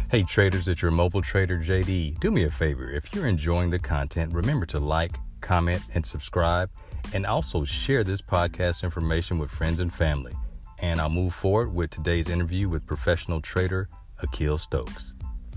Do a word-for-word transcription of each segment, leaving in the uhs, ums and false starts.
Hey traders, it's your mobile trader J D. Do me a favor, if you're enjoying the content, remember to like, comment, and subscribe, and also share this podcast information with friends and family. And I'll move forward with today's interview with professional trader Akil Stokes.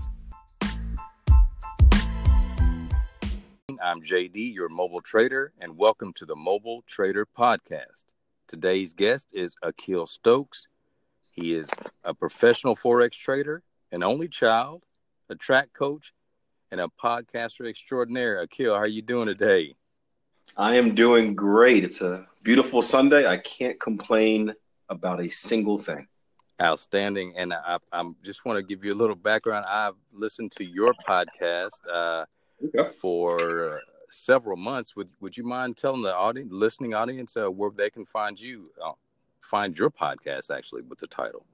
I'm J D, your mobile trader, and welcome to the Mobile Trader Podcast. Today's guest is Akil Stokes. He is a professional Forex trader, an only child, a track coach, and a podcaster extraordinaire. Akil, how are you doing today? I am doing great. It's a beautiful Sunday. I can't complain about a single thing. Outstanding. And I I'm just want to give you a little background. I've listened to your podcast uh, okay. for uh, several months. Would Would you mind telling the audience, listening audience, uh, where they can find you, uh, find your podcast, actually, with the title?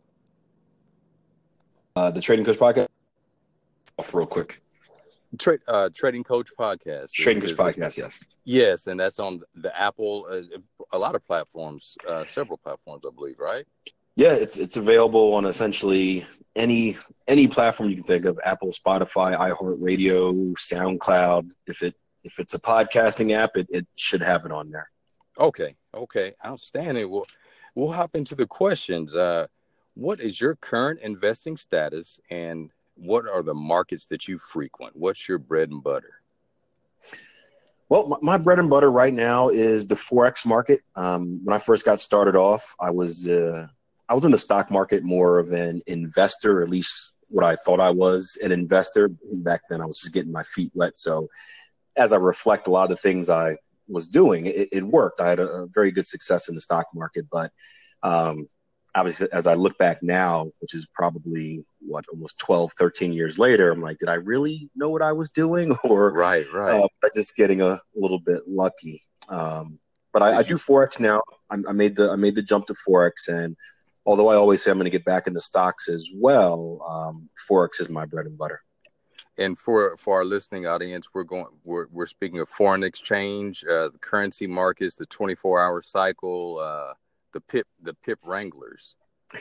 Uh, the Trading Coach Podcast. Off real quick. Tra- uh, Trading Coach Podcast. Trading Coach Podcast, yes. Yes, and that's on the Apple, uh, a lot of platforms, uh, several platforms, I believe, right? Yeah, it's it's available on essentially any any platform you can think of: Apple, Spotify, iHeartRadio, SoundCloud. If it if it's a podcasting app, it, it should have it on there. Okay, okay, outstanding. Well, we'll hop into the questions. Uh, what is your current investing status, and what are the markets that you frequent? What's your bread and butter? Well, my, my bread and butter right now is the Forex market. Um, when I first got started off, I was uh, I was in the stock market more of an investor, at least what I thought I was an investor. Back then, I was just getting my feet wet. So as I reflect a lot of the things I was doing, it, it worked. I had a, a very good success in the stock market, but um, obviously, as I look back now, which is probably what almost twelve, thirteen years later, I'm like, did I really know what I was doing, or right, right, uh, just getting a little bit lucky? Um, but I, I do Forex now. I, I made the I made the jump to Forex, and although I always say I'm going to get back into stocks as well, um, Forex is my bread and butter. And for, for our listening audience, we're going we're we're speaking of foreign exchange, uh, the currency markets, the twenty-four hour cycle. Uh, The Pip, the Pip Wranglers.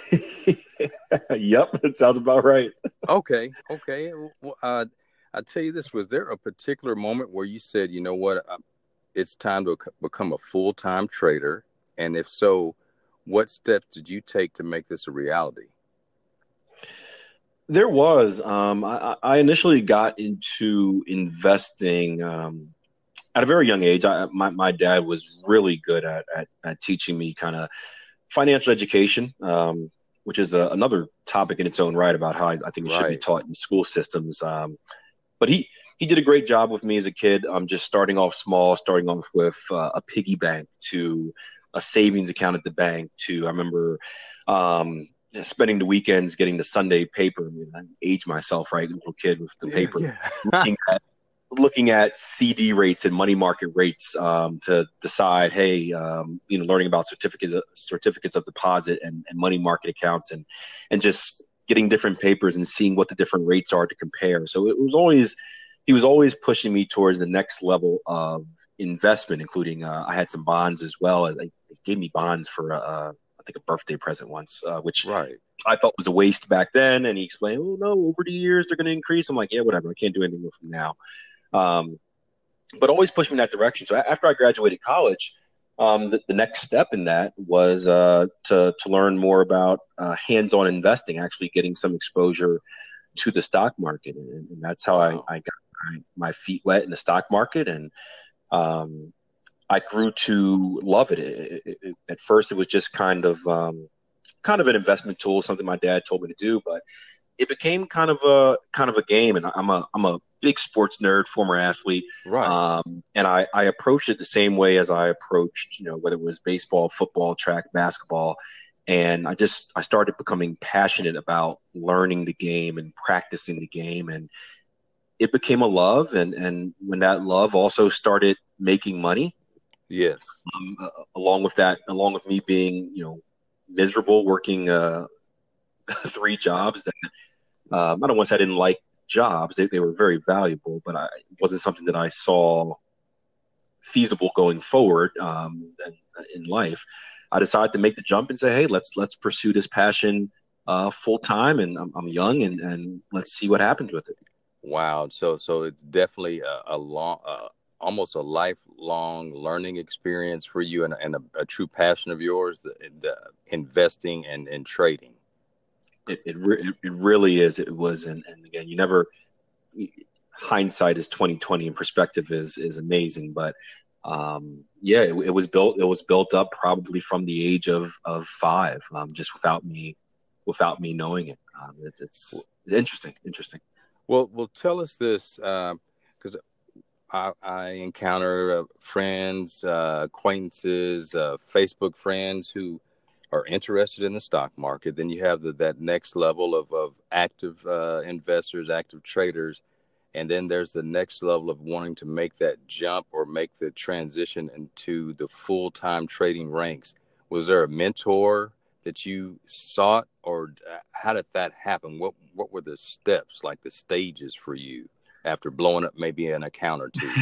Yep, that sounds about right. Okay, okay. Well, uh, I tell you this: was there a particular moment where you said, "You know what? It's time to become a full-time trader"? And if so, what steps did you take to make this a reality? There was. Um, I, I initially got into investing um, at a very young age. I, my, my dad was really good at, at, at teaching me kind of financial education, um, which is a, another topic in its own right about how I, I think it right. should be taught in school systems. Um, but he, he did a great job with me as a kid. I'm um, just starting off small, starting off with uh, a piggy bank to a savings account at the bank to, I remember um, spending the weekends getting the Sunday paper. I mean, I age myself, right? Little kid with the yeah, paper. Yeah. looking at looking at C D rates and money market rates um, to decide, hey, um, you know, learning about certificate, certificates of deposit and, and money market accounts and, and just getting different papers and seeing what the different rates are to compare. So it was always, he was always pushing me towards the next level of investment, including uh, I had some bonds as well. They gave me bonds for, uh, I think, a birthday present once, uh, which right. I thought was a waste back then. And he explained, oh, no, over the years, they're going to increase. I'm like, yeah, whatever. I can't do anything with them now. Um, but always pushed me in that direction. So after I graduated college, um, the, the next step in that was uh, to to learn more about uh, hands-on investing, actually getting some exposure to the stock market, and, and that's how wow. I, I got my, my feet wet in the stock market, and um, I grew to love it. It, it, it. At first, it was just kind of um, kind of an investment tool, something my dad told me to do, but it became kind of a kind of a game, and I'm a I'm a big sports nerd, former athlete, right? Um, and I, I approached it the same way as I approached, you know, whether it was baseball, football, track, basketball, and I just I started becoming passionate about learning the game and practicing the game, and it became a love. And and when that love also started making money, yes, um, uh, along with that, along with me being, you know, miserable working uh, three jobs that. Um, I don't want to say I didn't like jobs. They, they were very valuable, but I, it wasn't something that I saw feasible going forward um, in, in life. I decided to make the jump and say, hey, let's let's pursue this passion uh, full time, and I'm, I'm young, and, and let's see what happens with it. Wow. So, so it's definitely a, a long, uh, almost a lifelong learning experience for you, and, and a, a true passion of yours, the, the investing and, and trading. It it, re- it really is. It was, and, and again, you never. Hindsight is twenty twenty, and perspective is is amazing. But um, yeah, it, it was built. It was built up probably from the age of of five, um, just without me without me knowing it. Um, it it's, it's interesting. Interesting. Well, well, tell us this, because uh, I, I encounter uh, friends, uh, acquaintances, uh, Facebook friends who are interested in the stock market. Then you have the, that next level of, of active uh, investors, active traders. And then there's the next level of wanting to make that jump or make the transition into the full-time trading ranks. Was there a mentor that you sought, or how did that happen? What what were the steps, like the stages for you after blowing up maybe an account or two?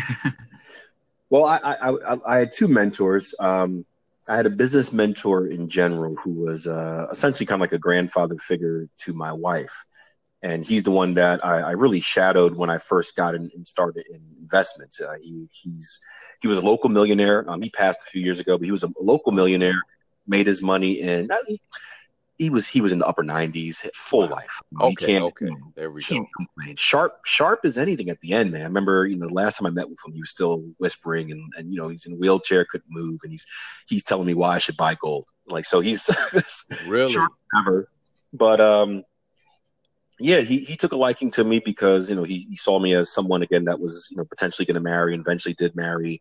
Well, I, I, I, I had two mentors. Um, I had a business mentor in general who was uh, essentially kind of like a grandfather figure to my wife. And he's the one that I, I really shadowed when I first got in and started in investments. Uh, he he's he was a local millionaire. Um, he passed a few years ago, but he was a local millionaire. Made his money in he, he was he was in the upper nineties, full Wow. life. Okay, he can't, okay, you know, there we can't go. complain. Sharp sharp as anything at the end, man. I remember, you know, the last time I met with him, he was still whispering, and, and you know, he's in a wheelchair, couldn't move, and he's he's telling me why I should buy gold. Like, so he's Really? sharp ever. But um yeah, he, he took a liking to me because, you know, he, he saw me as someone, again, that was, you know, potentially going to marry, and eventually did marry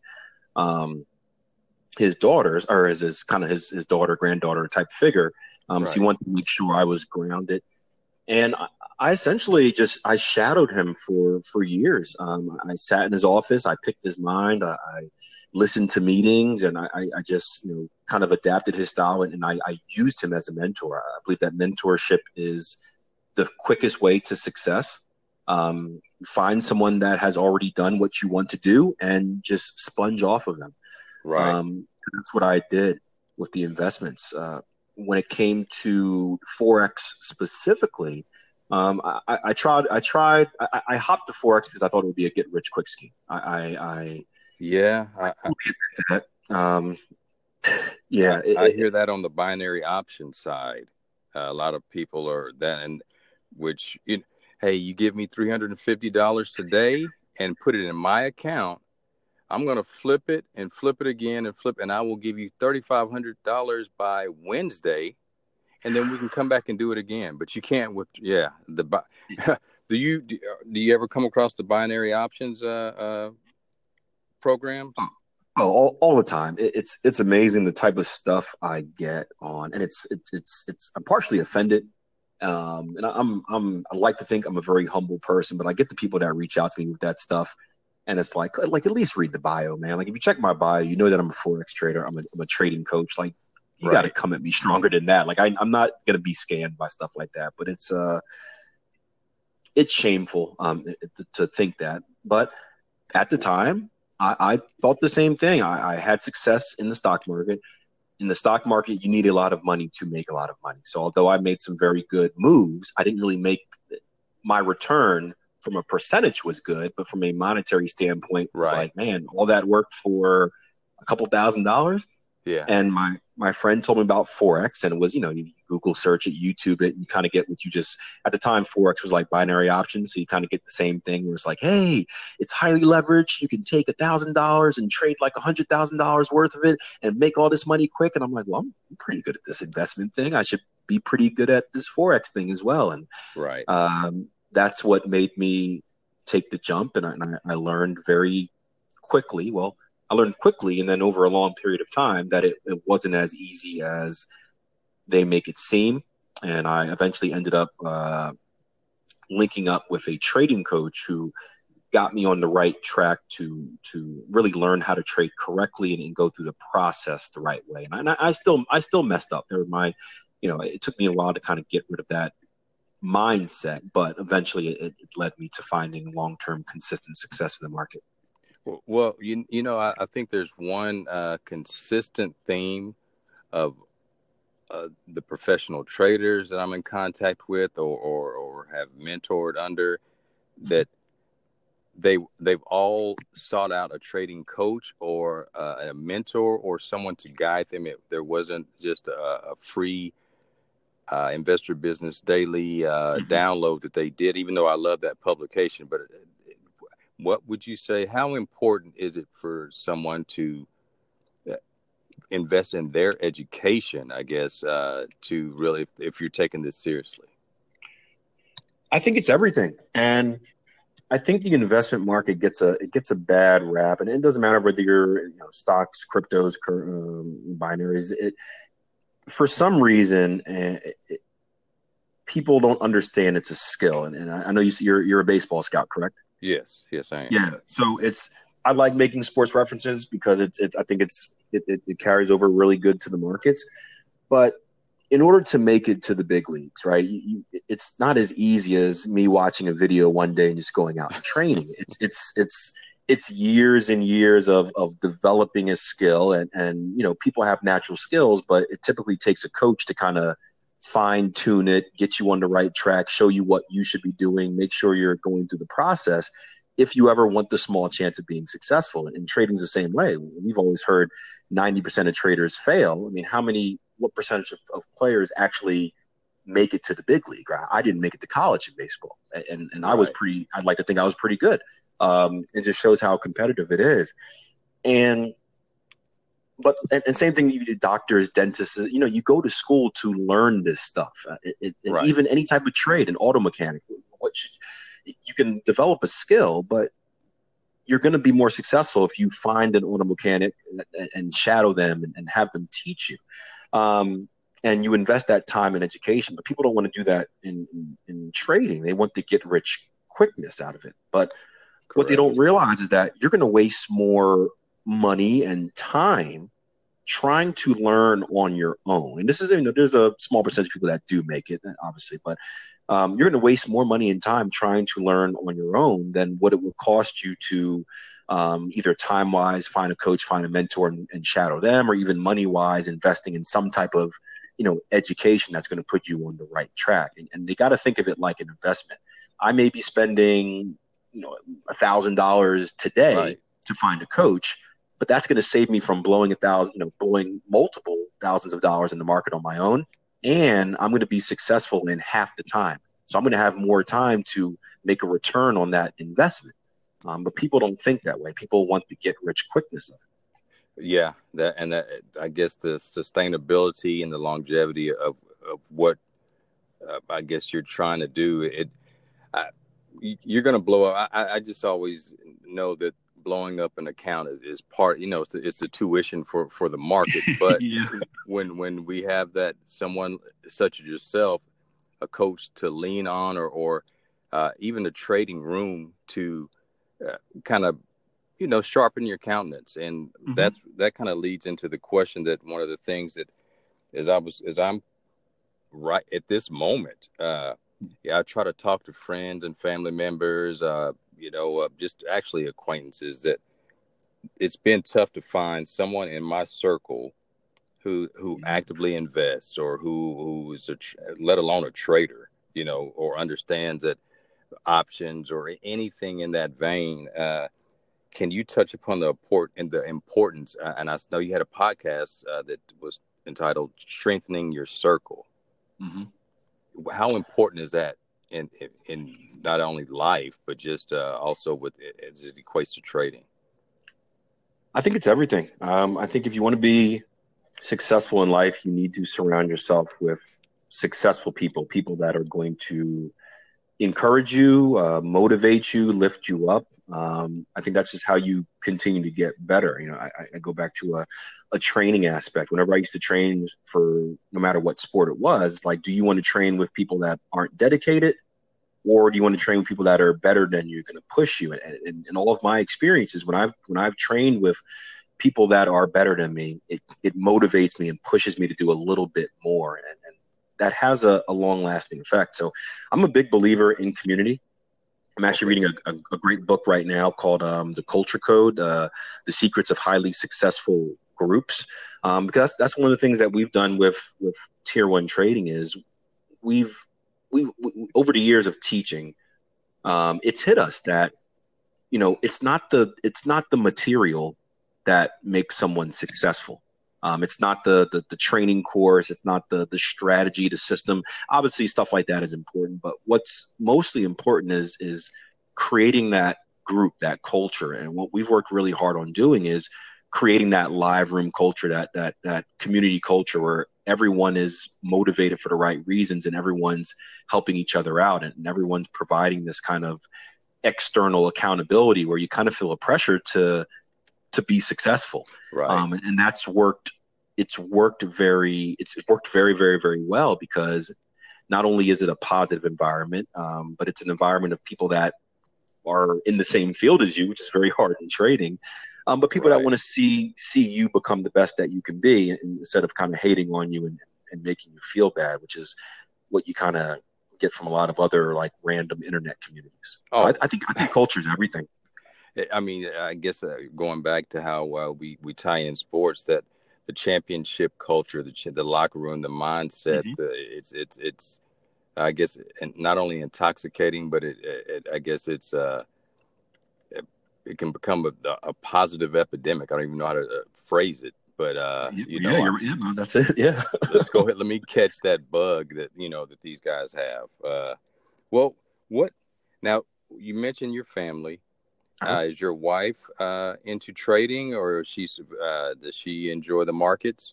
um, his daughters, or as his kind of his, his daughter, granddaughter type figure. Um, Right. So he wanted to make sure I was grounded. And I, I essentially just, I shadowed him for, for years. Um, I sat in his office, I picked his mind, I, I listened to meetings, and I, I just, you know, kind of adapted his style, and, and I, I used him as a mentor. I believe that mentorship is the quickest way to success. Um, find someone that has already done what you want to do and just sponge off of them. Right. Um, that's what I did with the investments. Uh, when it came to Forex specifically, um, I, I tried. I tried. I, I hopped to Forex because I thought it would be a get rich quick scheme. I, I, I Yeah, I, I, um, I, yeah. It, I it, hear that on the binary option side. Uh, a lot of people are that, and which, you, hey, you give me three hundred fifty dollars today and put it in my account. I'm going to flip it and flip it again and flip, and I will give you thirty-five hundred dollars by Wednesday, and then we can come back and do it again. But you can't with, yeah, the, do you, do, do you ever come across the binary options uh, uh, programs? Oh, all, all the time. It, it's it's amazing the type of stuff I get on, and it's it's it's, it's I'm partially offended. Um, and I'm I'm I like to think I'm a very humble person, but I get the people that reach out to me with that stuff, and it's like like at least read the bio, man. Like if you check my bio, you know that I'm a forex trader. I'm a I'm a trading coach. Like you got to Right. come at me stronger than that. Like I, I'm not gonna be scammed by stuff like that. But it's uh it's shameful um to, to think that. But at the time, I, I felt the same thing. I, I had success in the stock market. In the stock market, you need a lot of money to make a lot of money. So although I made some very good moves, I didn't really make my return from a percentage was good, but from a monetary standpoint, it was Right. like, man, all that work for a couple thousand dollars. Yeah. And my my friend told me about Forex, and it was, you know, you Google search it, YouTube it, and you kind of get what you just, at the time, Forex was like binary options. So you kind of get the same thing where it's like, hey, it's highly leveraged. You can take a thousand dollars and trade like a hundred thousand dollars worth of it and make all this money quick. And I'm like, well, I'm pretty good at this investment thing. I should be pretty good at this Forex thing as well. And Right. um, that's what made me take the jump. And I, and I learned very quickly. Well, I learned quickly, and then over a long period of time, that it, it wasn't as easy as they make it seem. And I eventually ended up uh, linking up with a trading coach who got me on the right track to to really learn how to trade correctly and, and go through the process the right way. And I, I still I still messed up. There were my, you know, it took me a while to kind of get rid of that mindset, but eventually it, it led me to finding long term consistent success in the market. Well, you you know, I, I think there's one uh, consistent theme of uh, the professional traders that I'm in contact with or, or, or have mentored under, that they they've all sought out a trading coach or uh, a mentor or someone to guide them. It, there wasn't just a, a free uh, Investor Business Daily uh, Mm-hmm. download that they did, even though I love that publication. But what would you say, how important is it for someone to invest in their education, I guess, uh, to really, if, if you're taking this seriously? I think it's everything. And I think the investment market gets a it gets a bad rap, and it doesn't matter whether you're you know, stocks, cryptos, um, binaries. It for some reason uh, it, people don't understand it's a skill, and, and I know you you're you're a baseball scout, correct? Yes, yes, I am. Yeah. So it's I like making sports references because it's it's I think it's it, it, it carries over really good to the markets, but in order to make it to the big leagues, right? You, you, it's not as easy as me watching a video one day and just going out and training. It's it's it's it's years and years of of developing a skill, and and you know people have natural skills, but it typically takes a coach to kind of fine tune it, get you on the right track, show you what you should be doing, make sure you're going through the process. If you ever want the small chance of being successful, and trading's the same way. We've always heard ninety percent of traders fail. I mean, how many? What percentage of, of players actually make it to the big league? Right? I didn't make it to college in baseball, and and right. I was pretty. I'd like to think I was pretty good. Um, it just shows how competitive it is. And but and, and same thing. You do doctors, dentists. You know, you go to school to learn this stuff. It, it, right. Even any type of trade, an auto mechanic. What should, you can develop a skill, but you're going to be more successful if you find an auto mechanic and, and shadow them and, and have them teach you. Um, and you invest that time in education, but people don't want to do that in, in, in trading. They want to get rich quickness out of it. But Correct. What they don't realize is that you're going to waste more money and time trying to learn on your own. And this is, you know, there's a small percentage of people that do make it, obviously, but um, you're going to waste more money and time trying to learn on your own than what it would cost you to Um, either time-wise, find a coach, find a mentor, and, and shadow them, or even money-wise, investing in some type of, you know, education that's going to put you on the right track. And, and they got to think of it like an investment. I may be spending, you know, a thousand dollars today right. to find a coach, but that's going to save me from blowing a thousand, you know, blowing multiple thousands of dollars in the market on my own, and I'm going to be successful in half the time. So I'm going to have more time to make a return on that investment. Um, but people don't think that way. People want the get rich quickness of it. Yeah, that and that I guess the sustainability and the longevity of, of what uh, I guess you're trying to do. It I, you're going to blow up. I, I just always know that blowing up an account is, is part. You know, it's the, it's the tuition for, for the market. But yeah. when when we have that someone such as yourself, a coach to lean on, or or uh, even a trading room to Uh, kind of, you know, sharpen your countenance. And mm-hmm. that's, that kind of leads into the question that one of the things that as I was, as I'm right at this moment, uh, yeah, I try to talk to friends and family members, uh, you know, uh, just actually acquaintances, that it's been tough to find someone in my circle who, who mm-hmm. actively invests, or who, who is a, let alone a trader, you know, or understands that options or anything in that vein. Uh, can you touch upon the import and the importance? Uh, and I know you had a podcast uh, that was entitled "Strengthening Your Circle." Mm-hmm. How important is that in, in in not only life but just uh, also with as it equates to trading? I think it's everything. Um, I think if you want to be successful in life, you need to surround yourself with successful people, people that are going to encourage you, uh, motivate you, lift you up. Um, I think that's just how you continue to get better. You know, I, I go back to a, a training aspect. Whenever I used to train for no matter what sport it was, like, do you want to train with people that aren't dedicated, or do you want to train with people that are better than you, going to push you? And in all of my experiences, when I've when I've trained with people that are better than me, it, it motivates me and pushes me to do a little bit more. And, and that has a, a long-lasting effect. So I'm a big believer in community. I'm actually reading a, a, a great book right now called um, The Culture Code, uh, The Secrets of Highly Successful groups. Um, because that's, that's one of the things that we've done with, with Tier One Trading is we've, we, we over the years of teaching, um, it's hit us that, you know, it's not the, it's not the material that makes someone successful. Um, it's not the, the the training course. It's not the the strategy, the system. Obviously, stuff like that is important. But what's mostly important is is creating that group, that culture. And what we've worked really hard on doing is creating that live room culture, that that that community culture where everyone is motivated for the right reasons and everyone's helping each other out and everyone's providing this kind of external accountability where you kind of feel a pressure to to be successful. Right. Um, and, and that's worked. It's worked very, it's worked very, very, very well because not only is it a positive environment, um, but it's an environment of people that are in the same field as you, which is very hard in trading. Um, but people Right. that want to see, see you become the best that you can be instead of kind of hating on you and, and making you feel bad, which is what you kind of get from a lot of other like random internet communities. So Oh. I, I think, I think culture is everything. I mean, I guess uh, going back to how uh, we, we tie in sports, that the championship culture, the the locker room, the mindset, Mm-hmm. the, it's it's it's I guess not only intoxicating, but it, it I guess it's uh it, it can become a, a positive epidemic. I don't even know how to uh, phrase it, but uh, Yeah, you yeah, know, you're, yeah, man, that's it. Yeah. let's go ahead. Let me catch that bug that you know that these guys have. Uh, well, what now? You mentioned your family. Uh-huh. Uh, is your wife uh, into trading, or is she uh, does she enjoy the markets?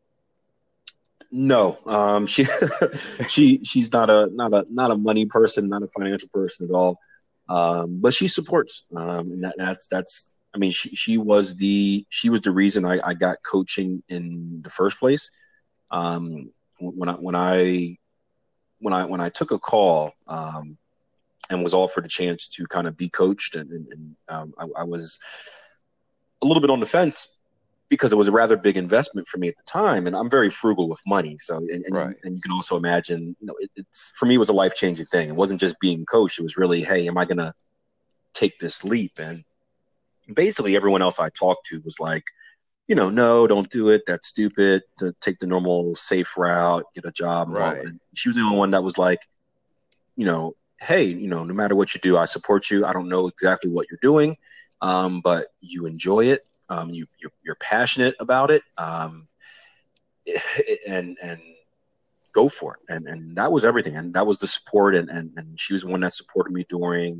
No, um, she she she's not a not a not a money person, not a financial person at all. Um, but she supports, um, and that, that's that's. I mean, she she was the she was the reason I, I got coaching in the first place. Um, when I when I when I when I took a call um, and was offered a chance to kind of be coached, and, and, and um, I, I was a little bit on the fence because it was a rather big investment for me at the time, and I'm very frugal with money. So, and, and, Right. and you can also imagine, you know, it, it's for me, it was a life changing thing. It wasn't just being coached; it was really, hey, am I going to take this leap? And basically, everyone else I talked to was like, you know, no, don't do it. That's stupid. To take the normal safe route, get a job. And, Right. and she was the only one that was like, you know, hey, you know, no matter what you do, I support you. I don't know exactly what you're doing, um, but you enjoy it. Um, you you're, you're passionate about it, um, and and go for it. And and that was everything. And that was the support. And and, and she was the one that supported me during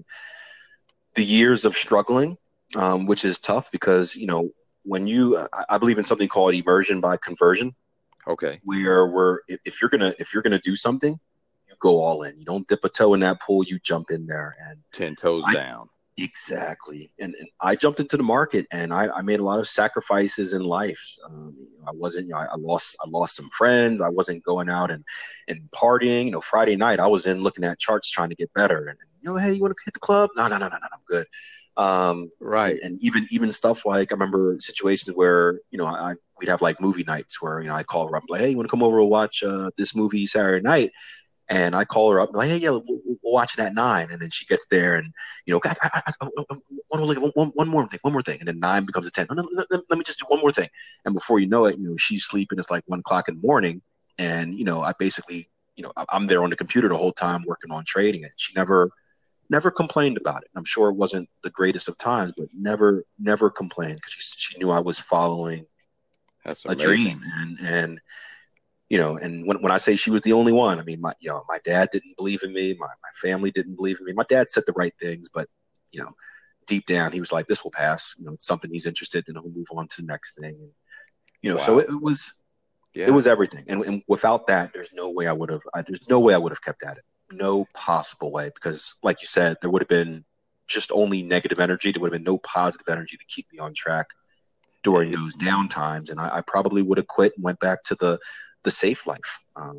the years of struggling, um, which is tough because you know when you I, I believe in something called immersion by conversion. Okay. Where we're if, if you're gonna if you're gonna do something, you go all in. You don't dip a toe in that pool. You jump in there and ten toes I, down. Exactly. And, and I jumped into the market and I, I made a lot of sacrifices in life. Um, you know, I wasn't, you know, I, I lost, I lost some friends. I wasn't going out and, and partying, you know, Friday night, I was in looking at charts, trying to get better and, you know, hey, you want to hit the club? No, no, no, no, no, I'm good. Um, Right. And, and even, even stuff like, I remember situations where, you know, I, we'd have like movie nights where, you know, I call her up like, hey, you want to come over and watch uh, this movie Saturday night? And I call her up, like, hey, yeah, we'll, we'll watch it at nine. And then she gets there, and you know, I, I, I, I, one, more, one, one more thing, one more thing, and then nine becomes a ten. No, no, no, let, let me just do one more thing. And before you know it, you know, she's sleeping. It's like one o'clock in the morning, and you know, I basically, you know, I'm there on the computer the whole time working on trading it. She never, never complained about it. I'm sure it wasn't the greatest of times, but never, never complained because she, she knew I was following That's a amazing. dream, and and. You know, and when, when I say she was the only one, I mean, my, you know, my dad didn't believe in me. My, my family didn't believe in me. My dad said the right things, but, you know, deep down, he was like, this will pass. You know, it's something he's interested in. He'll move on to the next thing. And, you know, Wow. so it, it was, yeah. it was everything. And, and without that, there's no way I would have, I, there's no way I would have kept at it. No possible way. Because like you said, there would have been just only negative energy. There would have been no positive energy to keep me on track during It, those down times. And I, I probably would have quit and went back to the, the safe life. Um,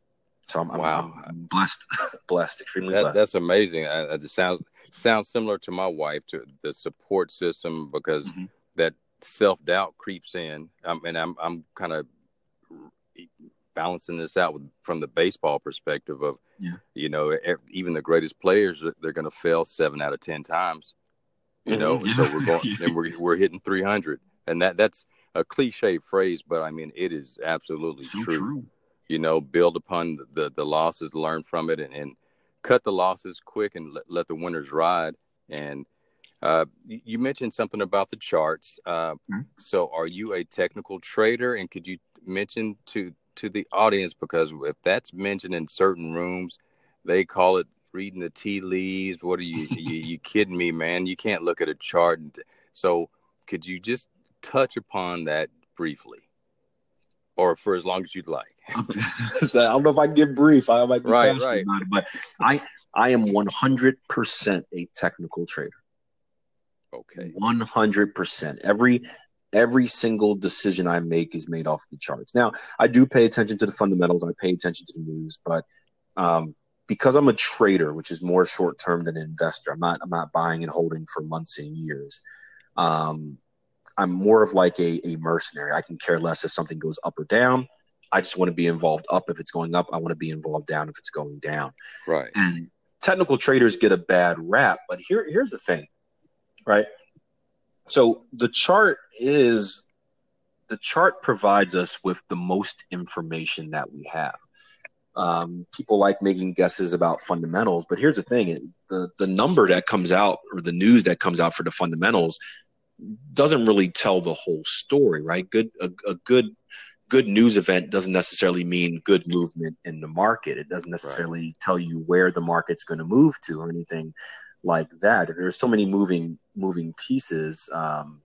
so I'm, wow. I'm, I'm blessed, blessed, extremely that, blessed. That's amazing. I, I, it sounds sounds similar to my wife, to the support system, because mm-hmm. that self-doubt creeps in. Um, and I'm I'm kind of balancing this out with, from the baseball perspective of, yeah. you know, even the greatest players, they're going to fail seven out of ten times. You mm-hmm. know, yeah. so we're going and we're we're hitting three hundred, and that that's a cliche phrase, but I mean, it is absolutely So true. true. You know, build upon the, the losses, learn from it, and, and cut the losses quick and let, let the winners ride. And uh, you, you mentioned something about the charts. Uh, Mhm. So are you a technical trader? And could you mention to, to the audience, because if that's mentioned in certain rooms, they call it reading the tea leaves. What are you, you, you kidding me, man? You can't look at a chart. And so could you just touch upon that briefly, or for as long as you'd like? So I don't know if I can get brief. I might be Right, passionate right. about it, but I I am one hundred percent a technical trader. Okay. one hundred percent. Every every single decision I make is made off the charts. Now, I do pay attention to the fundamentals. I pay attention to the news, but um, because I'm a trader, which is more short term than an investor, I'm not I'm not buying and holding for months and years. Um, I'm more of like a, a mercenary. I can care less if something goes up or down. I just want to be involved up if it's going up. I want to be involved down if it's going down. Right. And technical traders get a bad rap, but here here's the thing, right? So the chart is the chart provides us with the most information that we have. Um, people like making guesses about fundamentals, but here's the thing: it, the the number that comes out or the news that comes out for the fundamentals doesn't really tell the whole story, right? Good a, a good good news event doesn't necessarily mean good movement in the market. It doesn't necessarily right. tell you where the market's going to move to or anything like that. There's so many moving moving pieces um,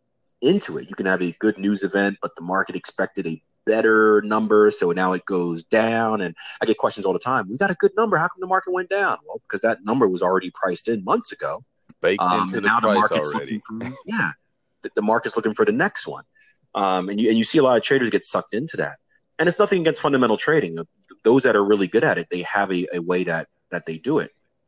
into it. You can have a good news event, but the market expected a better number, so now it goes down. And I get questions all the time. We got a good number. How come the market went down? Well, because that number was already priced in months ago. Baked um, into and the now price the market's already. Looking for, yeah, the, the market's looking for the next one. Um, and you and you see a lot of traders get sucked into that. And it's nothing against fundamental trading. Those that are really good at it, they have a, a way that that they do it.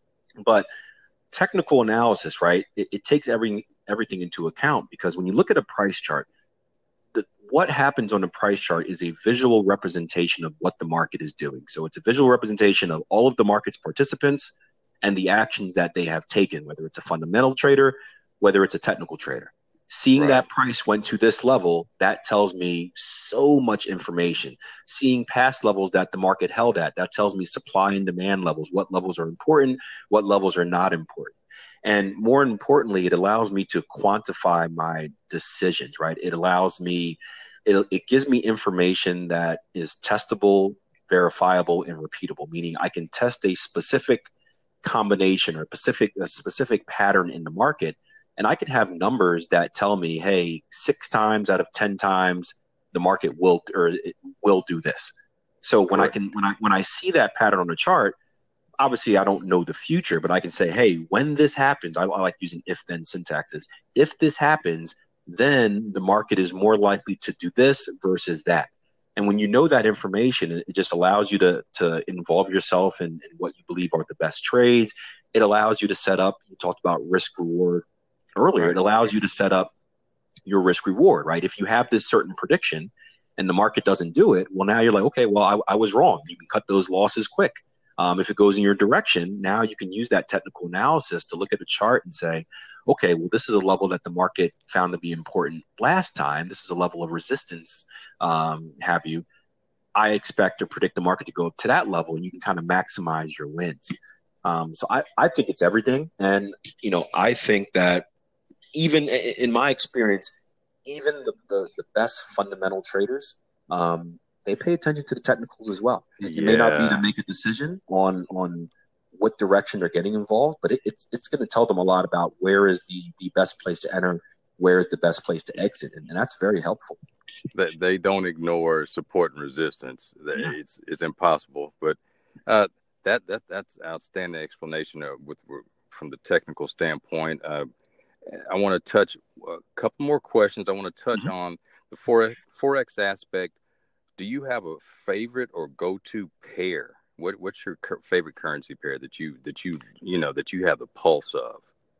But technical analysis, right? It, it takes every everything into account, because when you look at a price chart, the, what happens on the price chart is a visual representation of what the market is doing. So it's a visual representation of all of the market's participants and the actions that they have taken, whether it's a fundamental trader, whether it's a technical trader. Seeing right. that price went to this level, that tells me so much information. Seeing past levels that the market held at, that tells me supply and demand levels, what levels are important, what levels are not important. And more importantly, it allows me to quantify my decisions, right? It allows me, it, it gives me information that is testable, verifiable, and repeatable, meaning I can test a specific combination or a specific, a specific pattern in the market. And I could have numbers that tell me, hey, six times out of ten times the market will or it will do this. So when Correct. I can when I when I see that pattern on the chart, obviously I don't know the future, but I can say, hey, when this happens, I, I like using if-then syntaxes. If this happens, then the market is more likely to do this versus that. And when you know that information, it just allows you to to involve yourself in, in what you believe are the best trades. It allows you to set up. You talked about risk reward earlier, right. It allows you to set up your risk reward, right? If you have this certain prediction and the market doesn't do it, well, now you're like, okay, well, I, I was wrong. You can cut those losses quick. Um, if it goes in your direction, now you can use that technical analysis to look at the chart and say, okay, well, this is a level that the market found to be important last time. This is a level of resistance, um, have you. I expect or predict the market to go up to that level, and you can kind of maximize your wins. Um, so I, I think it's everything. And, you know, I think that even in my experience, even the, the, the best fundamental traders, um, they pay attention to the technicals as well. It, yeah. it may not be to make a decision on on what direction they're getting involved, but it, it's it's going to tell them a lot about where is the, the best place to enter, where is the best place to exit, and, and that's very helpful. They, they don't ignore support and resistance. Yeah. It's it's impossible, but uh, that that that's outstanding explanation uh, with from the technical standpoint. Uh, I want to touch a couple more questions. I want to touch mm-hmm. on the forex, forex aspect. Do you have a favorite or go-to pair? What what's your cur- favorite currency pair that you that you you know that you have the pulse of?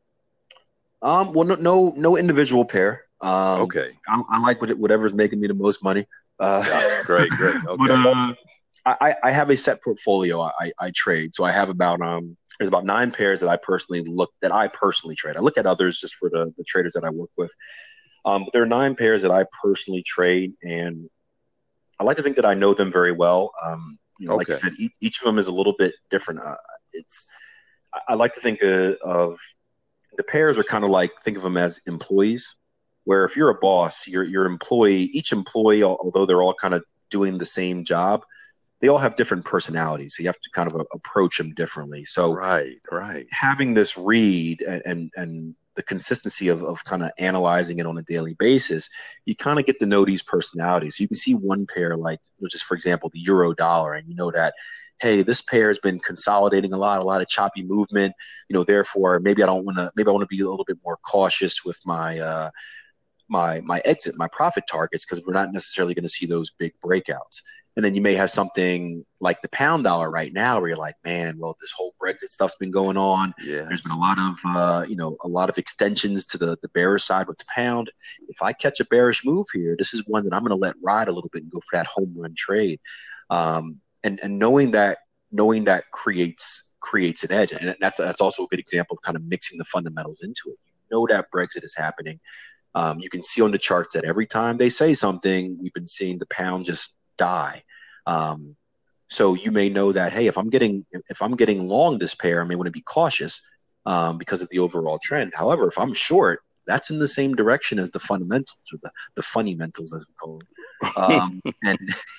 Um, well, no, no, no individual pair. Um, okay, I, I like whatever's making me the most money. Uh, yeah, great, great. Okay, but uh, I, I have a set portfolio I, I trade. So I have about um, there's about nine pairs that I personally look that I personally trade. I look at others just for the the traders that I work with. Um, but there are nine pairs that I personally trade, and I like to think that I know them very well. Um, you know, like you Okay. said, each, each of them is a little bit different. Uh, it's I, I like to think uh, of the pairs are kind of like think of them as employees, where if you're a boss, your your employee, each employee, although they're all kind of doing the same job, they all have different personalities. So you have to kind of uh, approach them differently. So Right, right. having this read and and, and the consistency of, of kind of analyzing it on a daily basis, you kind of get to know these personalities. So you can see one pair, like just for example, the euro dollar, and you know that, hey, this pair has been consolidating a lot, a lot of choppy movement. You know, therefore, maybe I don't want to, maybe I want to be a little bit more cautious with my uh, my my exit, my profit targets, because we're not necessarily going to see those big breakouts. And then you may have something like the pound dollar right now, where you're like, man, well, this whole Brexit stuff's been going on. There's been Yes. a lot of, uh, you know, a lot of extensions to the the bearish side with the pound. If I catch a bearish move here, this is one that I'm going to let ride a little bit and go for that home run trade. Um, and and knowing that, knowing that creates creates an edge, and that's that's also a good example of kind of mixing the fundamentals into it. You know that Brexit is happening. Um, you can see on the charts that every time they say something, we've been seeing the pound just die. Um, so you may know that, hey, if I'm getting if I'm getting long this pair, I may want to be cautious um, because of the overall trend. However, if I'm short, that's in the same direction as the fundamentals, or the the fundamentals as we call them. Um, and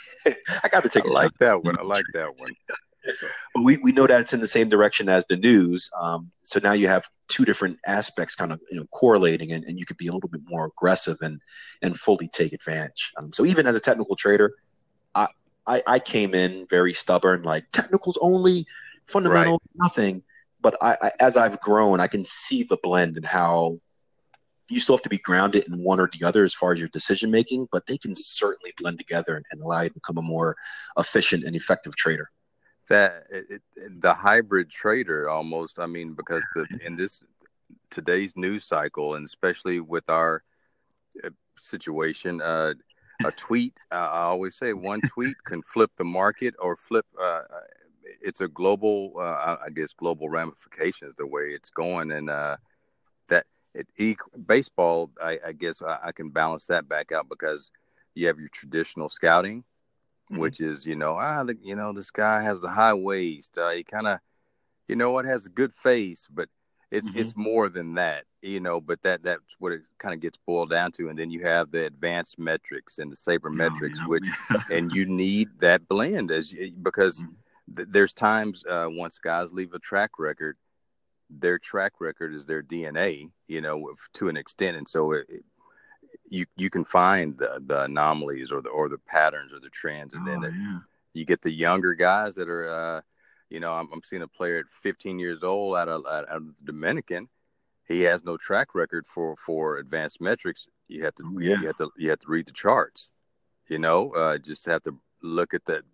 I got to I take a time. like that one. I like that one. But we, we know that it's in the same direction as the news. Um, so now you have two different aspects kind of you know correlating, and, and you could be a little bit more aggressive and and fully take advantage. Um, so even as a technical trader, I, I I came in very stubborn, like technicals only, Right. fundamental nothing. But I, I as I've grown, I can see the blend and how you still have to be grounded in one or the other as far as your decision making, but they can certainly blend together and, and allow you to become a more efficient and effective trader. That it, it, the hybrid trader almost, I mean, because the in this today's news cycle, and especially with our uh, situation, uh, a tweet, uh, I always say one tweet can flip the market or flip. Uh, it's a global, uh, I guess, global ramifications the way it's going, and uh, that it e- baseball. I, I guess I, I can balance that back out because you have your traditional scouting, Mm-hmm. which is you know ah the, you know this guy has the high waist. Uh, he kind of you know what has a good face, but it's Mm-hmm. it's more than that, you know. But that that's what it kind of gets boiled down to, and then you have the advanced metrics and the Oh, sabermetrics, which yeah. and you need that blend as you, because th- there's times uh, once guys leave a track record, their track record is their D N A, you know, to an extent, and so it, it, you you can find the, the anomalies or the or the patterns or the trends, and then Oh, it, yeah. you get the younger guys that are, uh, you know, I'm, I'm seeing a player at fifteen years old out of, out of the Dominican. He has no track record for, for advanced metrics. You have to Oh, yeah. you have to you have to read the charts. You know, uh, just have to look at the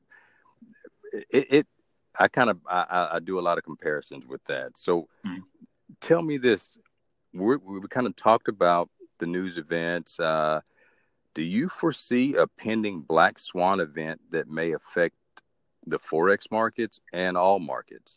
it. it I kind of I, I do a lot of comparisons with that. So Mhm. tell me this: we're, we kind of talked about the news events. Uh, do you foresee a pending black swan event that may affect the Forex markets and all markets?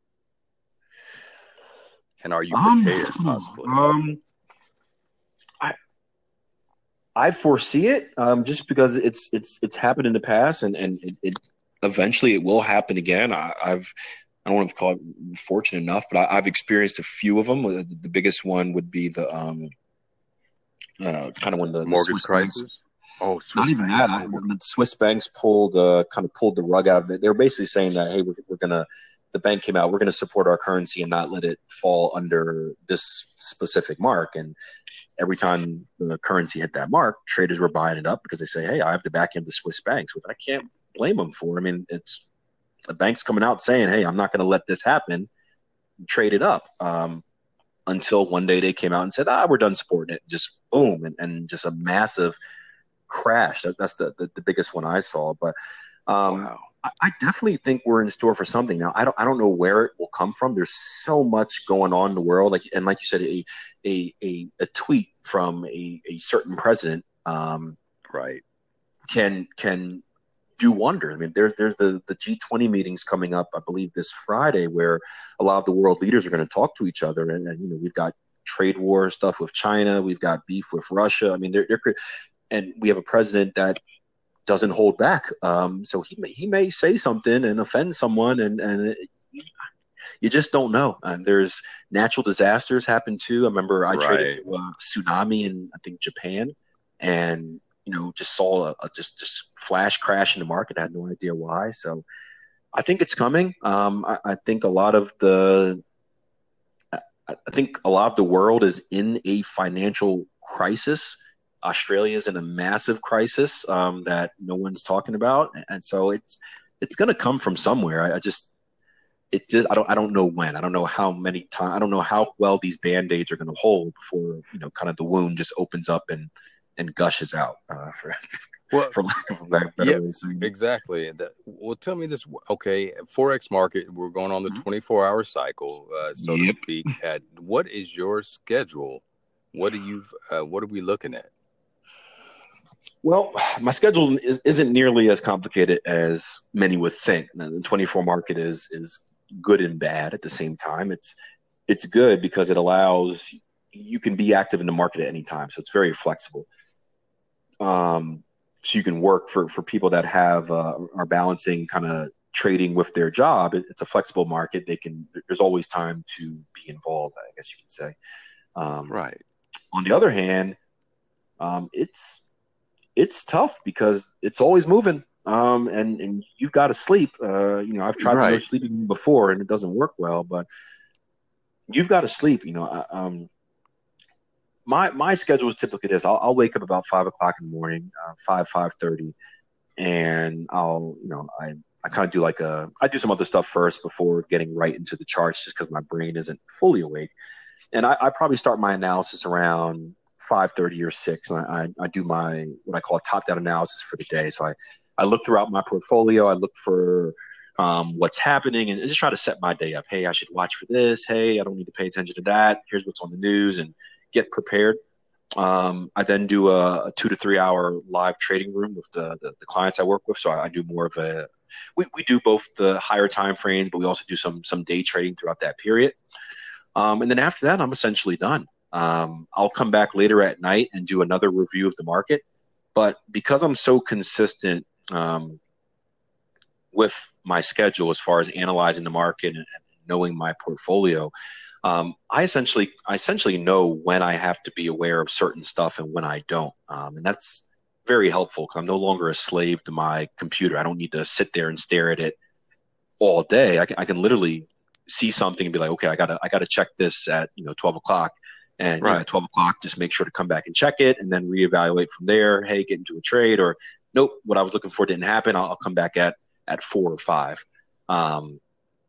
And are you Um, prepared, possibly? um, I I foresee it, um, just because it's it's it's happened in the past, and and it, it eventually it will happen again. I, I've I don't want to call it fortunate enough, but I, I've experienced a few of them. The, the biggest one would be the um, uh, kind of when the, the Mortgage Swiss banks. crisis? Oh, Not Swiss even bank. that. I, Oh, when the Swiss banks pulled, uh, kind of pulled the rug out of it. They were basically saying that, hey, we're, we're gonna. The bank came out. We're going to support our currency and not let it fall under this specific mark. And every time the currency hit that mark, traders were buying it up because they say, hey, I have to back into Swiss banks, which I can't blame them for. I mean, it's the bank's coming out saying, hey, I'm not going to let this happen. Trade it up. Um, until one day they came out and said, ah, we're done supporting it. Just boom, and, and just a massive crash. That, that's the, the the biggest one I saw. But um, wow. I, I definitely think we're in store for something now. I don't I don't know where it will come from. There's so much going on in the world. Like and like you said, a a a, a tweet from a, a certain president um, Right. can can do wonders. I mean, there's there's the the G twenty meetings coming up, I believe, this Friday, where a lot of the world leaders are going to talk to each other, and, and you know we've got trade war stuff with China. We've got beef with Russia. I mean, they're, they're and we have a president that doesn't hold back. Um, so he may, he may say something and offend someone, and and it, you just don't know. And there's natural disasters happen too. I remember I Right. traded to a tsunami in I think Japan, and you know just saw a, a just just flash crash in the market. I had no idea why. So I think it's coming. Um, I, I think a lot of the I, I think a lot of the world is in a financial crisis. Australia is in a massive crisis um, that no one's talking about, and so it's it's going to come from somewhere. I, I just it just I don't I don't know when. I don't know how many times. I don't know how well these band-aids are going to hold before you know kind of the wound just opens up and and gushes out. Uh, for Well, for lack of a better yeah, way of saying it. exactly. That, well, tell me this. Okay, Forex market, we're going on the Mhm. twenty-four hour cycle, uh, so Yep. to speak. At what is your schedule? What are you? Uh, what are we looking at? Well, my schedule is, isn't nearly as complicated as many would think. Now, the twenty-four market is is good and bad at the same time. It's it's good because it allows you can be active in the market at any time, so it's very flexible. Um, so you can work for for people that have uh, are balancing kind of trading with their job. It, it's a flexible market. They can. There's always time to be involved, I guess you could say. Um, Right. on the other hand, um, it's it's tough because it's always moving. Um, and, and you've got to sleep. Uh, you know, I've tried to go Right. sleeping before and it doesn't work well, but you've got to sleep. You know, I- um, my, my schedule is typically this. I'll, I'll wake up about five o'clock in the morning, uh, five, five thirty. And I'll, you know, I, I kind of do like a, I do some other stuff first before getting right into the charts just because my brain isn't fully awake. And I, I probably start my analysis around five thirty or six, and I, I, I do my what I call a top-down analysis for the day. So I, I look throughout my portfolio, I look for um, what's happening, and just try to set my day up. Hey, I should watch for this. Hey, I don't need to pay attention to that. Here's what's on the news, and get prepared. Um, I then do a, a two to three hour live trading room with the, the, the clients I work with. So I, I do more of a we, we do both the higher time frames, but we also do some some day trading throughout that period. Um, and then after that, I'm essentially done. Um, I'll come back later at night and do another review of the market. But because I'm so consistent um, with my schedule as far as analyzing the market and, and knowing my portfolio, um, I essentially I essentially know when I have to be aware of certain stuff and when I don't. Um, and that's very helpful because I'm no longer a slave to my computer. I don't need to sit there and stare at it all day. I can, I can literally see something and be like, okay, I gotta, I gotta check this at, you know, twelve o'clock, and you know, Right. at twelve o'clock, just make sure to come back and check it and then reevaluate from there. Hey, get into a trade, or nope, what I was looking for didn't happen. I'll, I'll come back at, at four or five. Um,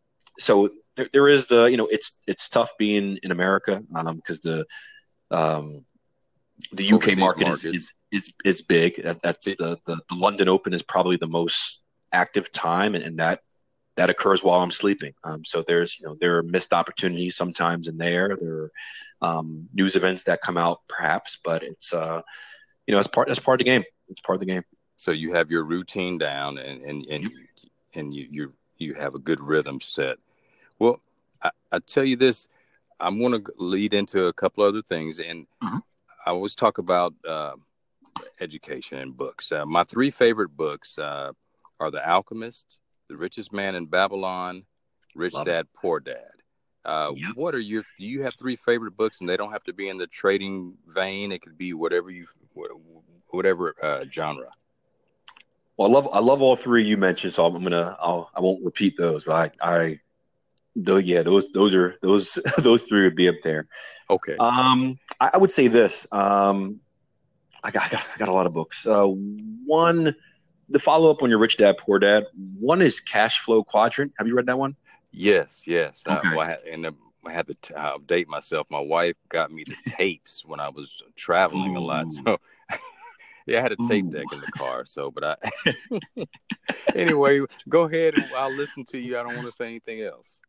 so there, there is the, you know, it's, it's tough being in America, um, cause the, um, the U K Overseas market is, markets. is, is, is big. That, that's It- the, the, the London Open is probably the most active time, and, and that, that occurs while I'm sleeping. Um, so there's, you know, there are missed opportunities sometimes in there. There are um, news events that come out perhaps, but it's, uh, you know, it's part, that's part of the game. It's part of the game. So you have your routine down, and and and, Yep. and you you you have a good rhythm set. Well, I, I tell you this, I'm going to lead into a couple other things, and Mhm. I always talk about uh, education and books. Uh, my three favorite books uh, are The Alchemist, The Richest Man in Babylon, Rich Love it. Dad Poor Dad. Uh, Yep. what are your? Do you have three favorite books, and they don't have to be in the trading vein? It could be whatever you, whatever uh, genre. Well, I love, I love all three you mentioned, so I'm gonna, I'll, I won't repeat those, but I, I, though, yeah, those, those are, those, those three would be up there. Okay. Um, I, I would say this. Um, I got, I got, I got a lot of books. Uh, one, the follow up on your Rich Dad Poor Dad. One is Cash Flow Quadrant. Have you read that one? Yes, yes. Uh, Okay. well, I had, and uh, I had to t- uh, update myself. My wife got me the tapes when I was traveling a lot, Ooh. so yeah, I had a tape Ooh. deck in the car. So, but I anyway, go ahead and I'll listen to you. I don't want to say anything else.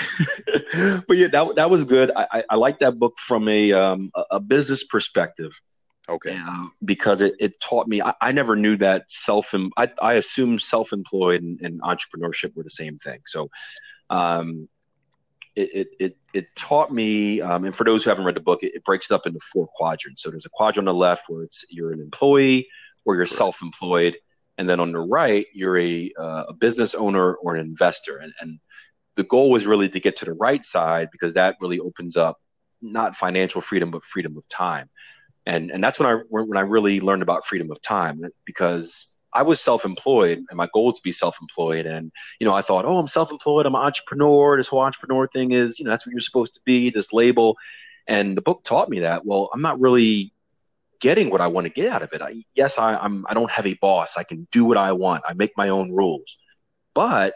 But yeah, that that was good. I, I, I like that book from a um, a, a business perspective. Okay. Um, because it, it taught me. I, I never knew that self. I, I assumed self-employed and, and entrepreneurship were the same thing. So, um, it it it, it taught me, um, and for those who haven't read the book, it, it breaks it up into four quadrants. So there's a quadrant on the left where it's you're an employee or you're Correct. self-employed, and then on the right you're a uh, a business owner or an investor. And and the goal was really to get to the right side because that really opens up not financial freedom but freedom of time. And and that's when I when I really learned about freedom of time, because I was self-employed and my goal was to be self-employed. And, you know, I thought, oh, I'm self-employed. I'm an entrepreneur. This whole entrepreneur thing is, you know, that's what you're supposed to be, this label. And the book taught me that, well, I'm not really getting what I want to get out of it. I, yes, I, I'm, I don't have a boss. I can do what I want. I make my own rules, but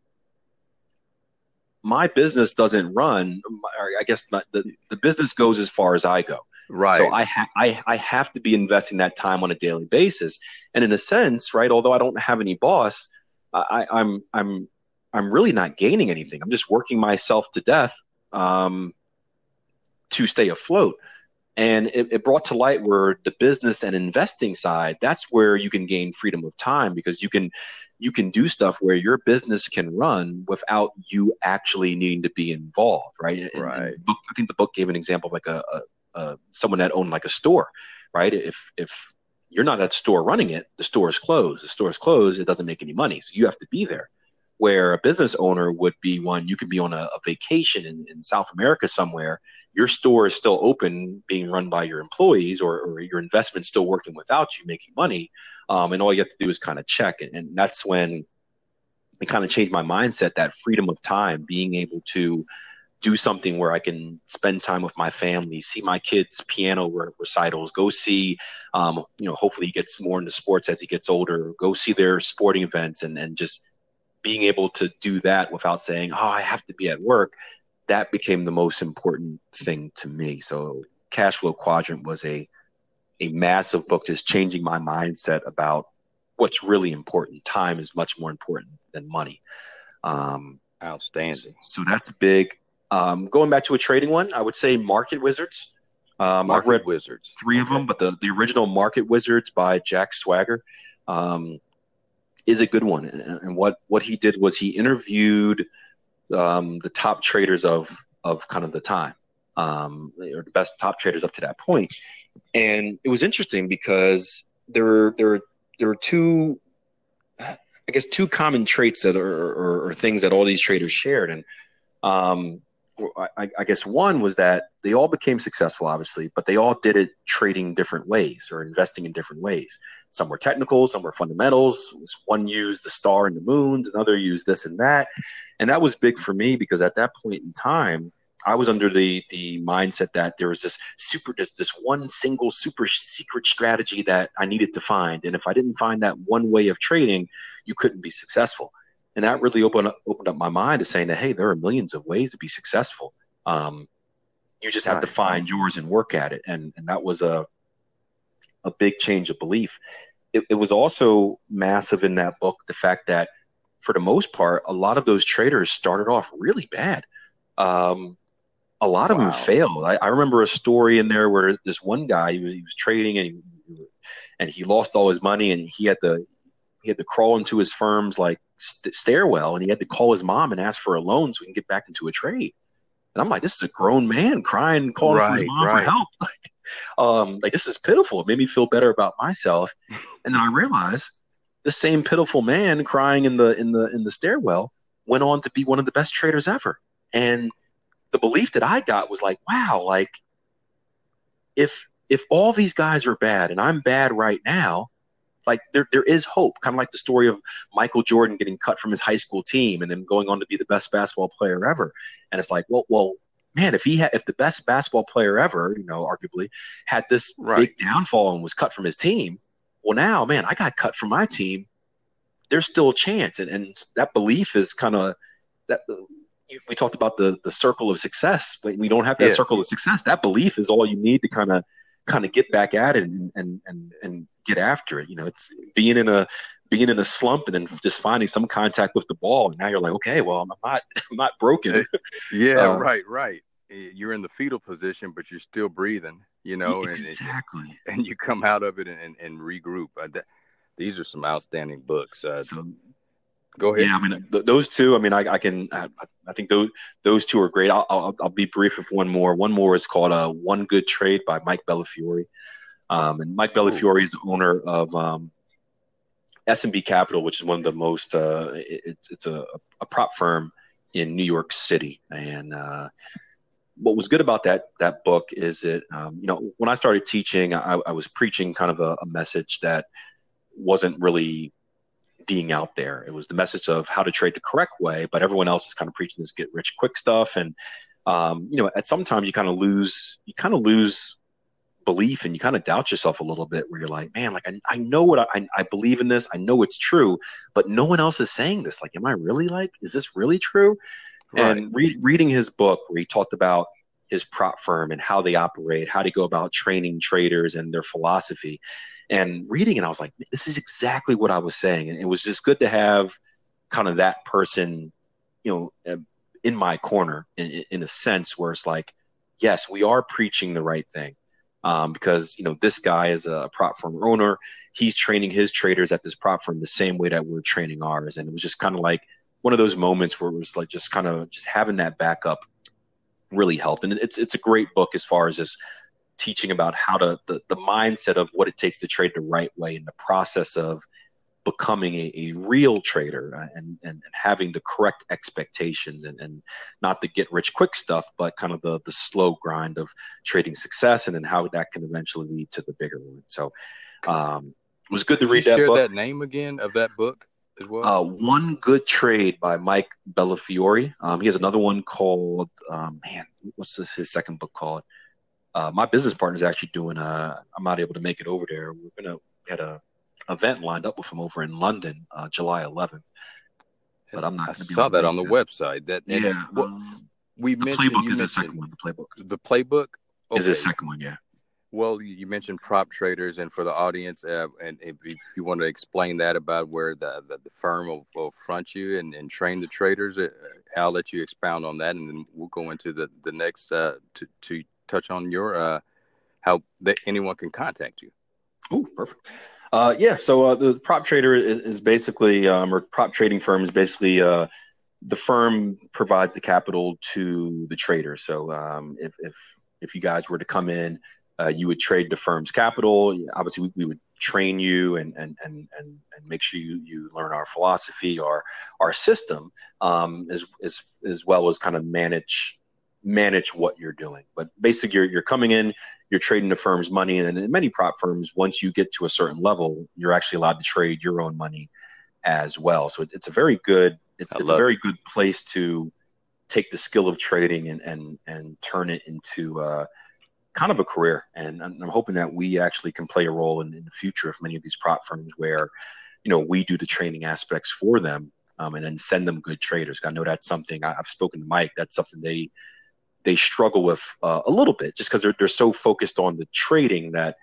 my business doesn't run. Or I guess not, the, the business goes as far as I go. Right. So I, ha- I I have to be investing that time on a daily basis, and in a sense, right, although I don't have any boss, I, I'm I'm I'm really not gaining anything. I'm just working myself to death um, to stay afloat. And it, it brought to light where the business and investing side, that's where you can gain freedom of time, because you can you can do stuff where your business can run without you actually needing to be involved, right? And, Right. and the book, I think the book gave an example of like a, a Uh, someone that owned like a store, right? If if you're not at the store running it, the store is closed. The store is closed. It doesn't make any money, so you have to be there. Where a business owner would be one, you could be on a, a vacation in, in South America somewhere. Your store is still open, being run by your employees, or, or your investment still working without you making money. Um, and all you have to do is kind of check it. And that's when it kind of changed my mindset, that freedom of time, being able to do something where I can spend time with my family, see my kids' piano re- recitals, go see, um, you know, hopefully he gets more into sports as he gets older, go see their sporting events, and, and just being able to do that without saying, oh, I have to be at work. That became the most important thing to me. So Cash Flow Quadrant was a, a massive book, just changing my mindset about what's really important. Time is much more important than money. Um, Outstanding. So that's big. Um, going back to a trading one, I would say Market Wizards. Um, Market I've read Wizards. three of them, but the, the original Market Wizards by Jack Swagger um, is a good one. And, and what, what he did was he interviewed um, the top traders of of kind of the time, um, or the best top traders up to that point. And it was interesting because there were, there were, there were two, I guess, two common traits that are, or, or things that all these traders shared. And um, I, I guess one was that they all became successful, obviously, but they all did it trading different ways or investing in different ways. Some were technical, some were fundamentals. One used the star and the moons, another used this and that. And that was big for me because at that point in time, I was under the the mindset that there was this super, this, this one single super secret strategy that I needed to find. And if I didn't find that one way of trading, you couldn't be successful. And that really opened up, opened up my mind to saying that, hey, there are millions of ways to be successful. Um, you just have Right. to find yours and work at it. And and that was a a big change of belief. It, it was also massive in that book, the fact that for the most part, a lot of those traders started off really bad. Um, a lot of Wow. them failed. I, I remember a story in there where this one guy, he was, he was trading and he, and he lost all his money, and he had to he had to crawl into his firm's like st- stairwell, and he had to call his mom and ask for a loan so he can get back into a trade. And I'm like, this is a grown man crying, calling for his Right, mom right. for help. um, like, this is pitiful. It made me feel better about myself. And then I realized the same pitiful man crying in the in the in the stairwell went on to be one of the best traders ever. And the belief that I got was like, wow, like if if all these guys are bad and I'm bad right now, like there there is hope. Kind of like the story of Michael Jordan getting cut from his high school team and then going on to be the best basketball player ever. And it's like, well, well, man, if he had, if the best basketball player ever, you know, arguably had this Right. big downfall and was cut from his team, well, now, man, I got cut from my team. There's still a chance, and and that belief is kind of that. We talked about the the circle of success. But we don't have that Yes. circle of success. That belief is all you need to kind of kind of get back at it and and and and get after it. You know, it's being in a being in a slump and then just finding some contact with the ball, and now you're like, okay, well, I'm not I'm not broken. Yeah, Uh, right, right. You're in the fetal position, but you're still breathing, you know, and exactly. and you come out of it and, and, and regroup. Uh, that, these are some outstanding books. Uh, So Go ahead. Yeah, I mean th- those two. I mean, I, I can. I, I think those those two are great. I'll, I'll I'll be brief with one more. One more is called uh, "One Good Trade" by Mike Bellafiore. Um, and Mike Ooh, Bellafiore is the owner of um, S and B Capital, which is one of the most. Uh, it, it's it's a, a prop firm in New York City. And uh, what was good about that that book is that um, you know when I started teaching, I, I was preaching kind of a, a message that wasn't really being out there. It was the message of how to trade the correct way, but everyone else is kind of preaching this get rich quick stuff. And um, you know, at some times you kind of lose, you kind of lose belief, and you kind of doubt yourself a little bit. Where you're like, man, like I, I know what I, I believe in this, I know it's true, but no one else is saying this. Like, am I really like, is this really true? right. And re- reading his book, where he talked about his prop firm and how they operate, how to go about training traders and their philosophy, and reading it, I was like, this is exactly what I was saying. And it was just good to have kind of that person, you know, in my corner in, in a sense where it's like, yes, we are preaching the right thing. Um, because, you know, this guy is a prop firm owner. He's training his traders at this prop firm the same way that we're training ours. And it was just kind of like one of those moments where it was like just kind of just having that backup really helped. And it's it's a great book as far as just teaching about how to the, the mindset of what it takes to trade the right way and the process of becoming a, a real trader uh, and, and, and having the correct expectations and, and not the get rich quick stuff, but kind of the, the slow grind of trading success and then how that can eventually lead to the bigger one. So um, it was good to Could you read that share book. that name again of that book as well? Uh, One Good Trade by Mike Bellafiore. Um, he has another one called, um, man, what's this, his second book called? Uh, my business partner is actually doing a, I'm not able to make it over there. We're going to get a event lined up with him over in London, uh, July eleventh, but I'm not I going to be able saw to that make on the that. website. That and Yeah. what Um, we the mentioned, playbook you is the mentioned second one. The playbook the playbook. is the Okay. second one. Yeah. Well, you mentioned prop traders, and for the audience, uh, and if, if you want to explain that about where the, the, the firm will, will front you and, and train the traders, uh, I'll let you expound on that, and then we'll go into the the next uh, to to touch on your uh, how that anyone can contact you. Oh, perfect. Uh, yeah. So uh, the prop trader is, is basically, um, or prop trading firm is basically uh, the firm provides the capital to the trader. So um, if, if if you guys were to come in, uh, you would trade the firm's capital. Obviously, we, we would train you and and and and, and make sure you, you learn our philosophy, our our system, um, as as as well as kind of manage manage what you're doing. But basically, you're you're coming in, you're trading the firm's money, and in many prop firms, once you get to a certain level, you're actually allowed to trade your own money as well. So it, it's a very good it's I it's a love very it. good place to take the skill of trading and and and turn it into uh, kind of a career. And I'm, I'm hoping that we actually can play a role in, in the future of many of these prop firms where you know we do the training aspects for them. Um, and then send them good traders. I know that's something I, I've spoken to Mike. That's something they they struggle with uh, a little bit, just because they're they're so focused on the trading that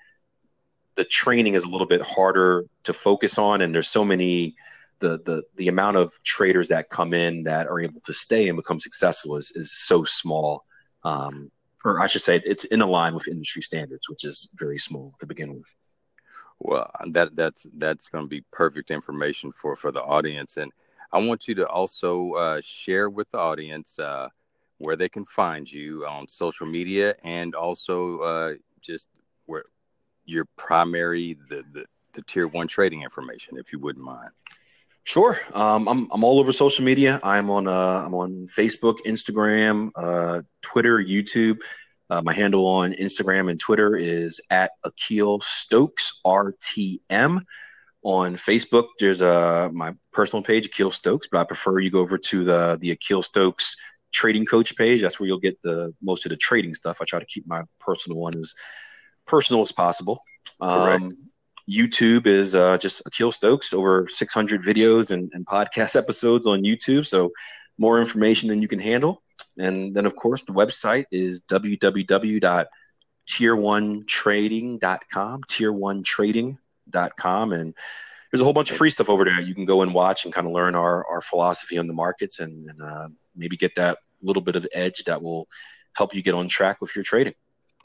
the training is a little bit harder to focus on, and there's so many the the the amount of traders that come in that are able to stay and become successful is is so small. Um, or I should say, it's in line with industry standards, which is very small to begin with. Well, that that's that's going to be perfect information for for the audience, and I want you to also uh, share with the audience uh, where they can find you on social media, and also uh, just where your primary the, the the tier one trading information, if you wouldn't mind. Sure. Um, I'm I'm all over social media. I'm on uh, I'm on Facebook, Instagram, uh, Twitter, YouTube. Uh, my handle on Instagram and Twitter is at Akil Stokes R T M. On Facebook, there's uh, my personal page, Akil Stokes, but I prefer you go over to the the Akil Stokes Trading Coach page. That's where you'll get the most of the trading stuff. I try to keep my personal one as personal as possible. Correct. Um, YouTube is uh, just Akil Stokes, over six hundred videos and, and podcast episodes on YouTube. So more information than you can handle. And then, of course, the website is w w w dot tier one trading dot com, tier one trading dot com. And there's a whole bunch of And free stuff over there. You can go and watch and kind of learn our, our philosophy on the markets and, and uh, maybe get that little bit of edge that will help you get on track with your trading.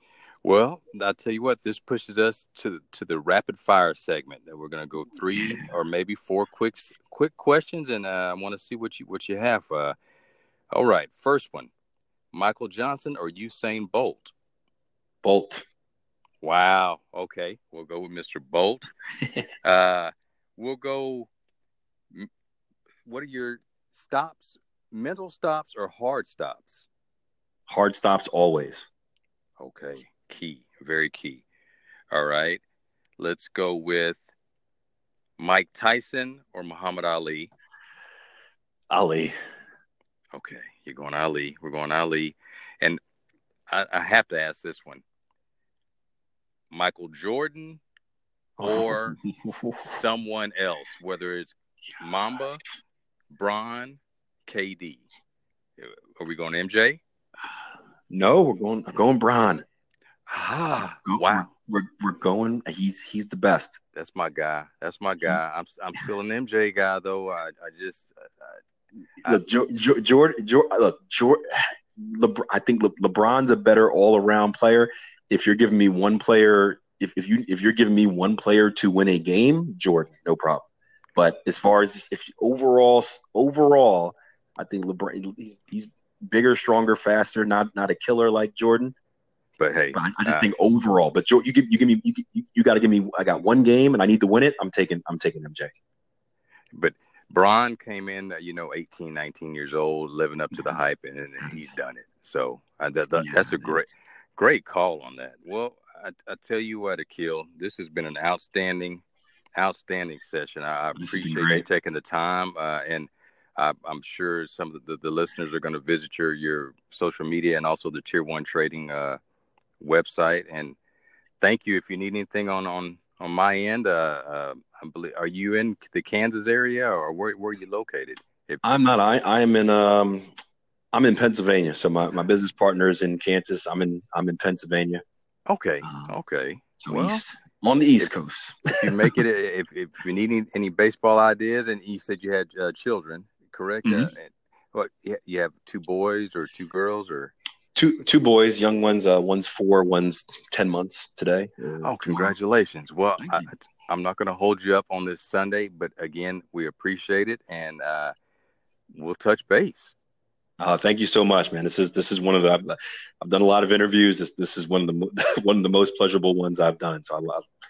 Well, I'll tell you what, this pushes us to to the rapid fire segment that we're going to go three or maybe four quick quick questions, and uh, I want to see what you what you have. Uh, all right, first one: Michael Johnson or Usain Bolt? Bolt. Wow. Okay, we'll go with Mister Bolt. uh, we'll go. What are your stops? Mental stops or hard stops? Hard stops always. Okay, key, very key. All right, let's go with Mike Tyson or Muhammad Ali? Ali. Okay, you're going Ali. We're going Ali. And I, I have to ask this one. Michael Jordan or someone else, whether it's Mamba, Bron, K D. Are we going M J? No, we're going going Bron. Ah, wow. We're, we're we're going. He's he's the best. That's my guy. That's my guy. I'm I'm still an M J guy though. I I just I, look, Jordan. Jordan. Look, Jordan. LeBron, I think Le, LeBron's a better all around player. If you're giving me one player, if, if you if you're giving me one player to win a game, Jordan, no problem. But as far as if you, overall overall, I think LeBron he's, he's bigger, stronger, faster. Not not a killer like Jordan. But hey, but I, I just uh, think overall. But you give you give me you, you, you got to give me. I got one game and I need to win it. I'm taking I'm taking M J. But Bron came in, you know, eighteen, nineteen years old, living up to the hype, and, and he's done it. So uh, that, that, that's a great, great call on that. Well, I, I tell you what, Akil, this has been an outstanding, outstanding session. I, I appreciate you taking the time, uh, and I, I'm sure some of the, the listeners are going to visit your your social media and also the Tier One Trading uh, website. And thank you. If you need anything on on. On my end, uh, uh, I believe, are you in the Kansas area, or where, where are you located? If- I'm not. I I'm in um I'm in Pennsylvania. So my, my business partner is in Kansas. I'm in I'm in Pennsylvania. Okay. Um, okay. So well, east, on the East if, Coast. If you make it, if if you need any, any baseball ideas, and you said you had uh, children, correct? Mm-hmm. Uh, and, what you have two boys or two girls or? Two two boys, young ones. Uh, one's four, one's ten months today. Oh, congratulations! Well, I, I'm not going to hold you up on this Sunday, but again, we appreciate it, and uh, we'll touch base. Uh, thank you so much, man. This is this is one of the I've, I've done a lot of interviews. This this is one of the one of the most pleasurable ones I've done. So I love.